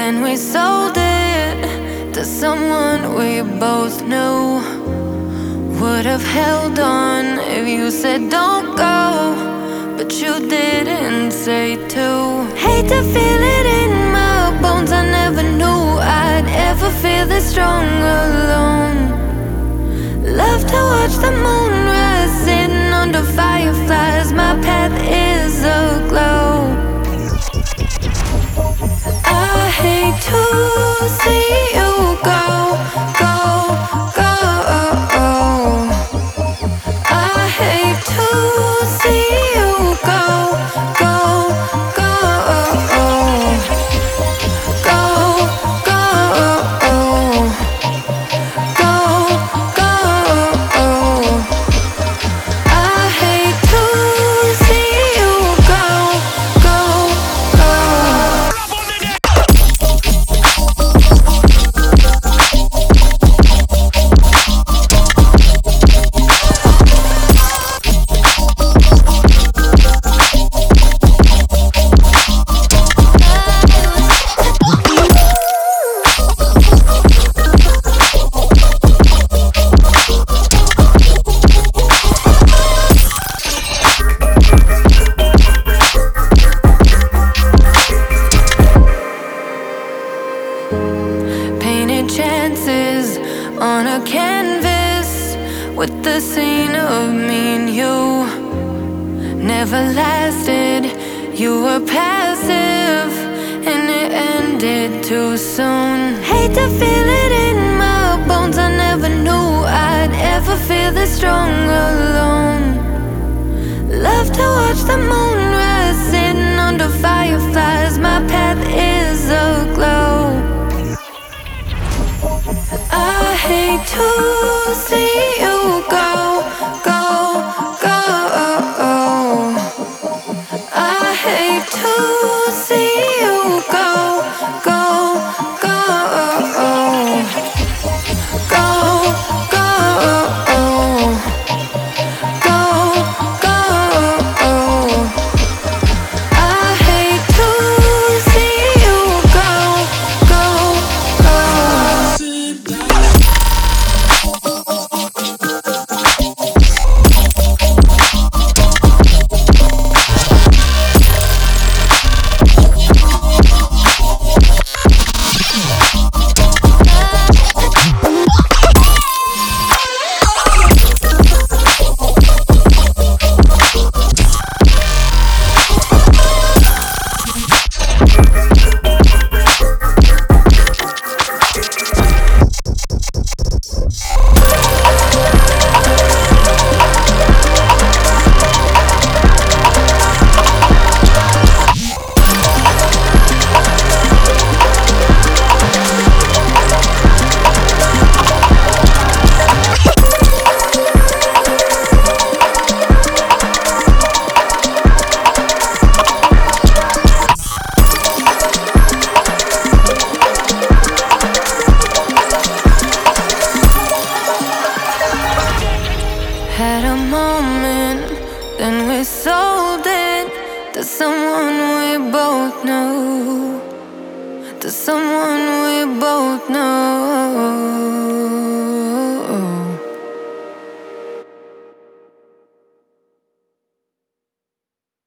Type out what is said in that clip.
Then we sold it to someone we both knew. Would have held on if you said don't go, but you didn't say to. Hate to feel it in my bones, I never knew I'd ever feel this strong alone. Love to watch the moon rise, sitting under fireflies. My path is aglow. I hate to see you go, go, go. I hate to see you go, go, go, go, go, go, go. I hate to see you go, go, go. Painted chances on a canvas with the scene of me and you. Never lasted, you were passive, and it ended too soon. Hate to feel it in my bones, I never knew I'd ever feel this strong alone. Love to watch the moon rise, sitting under fireflies. My path is aglow. I hate to see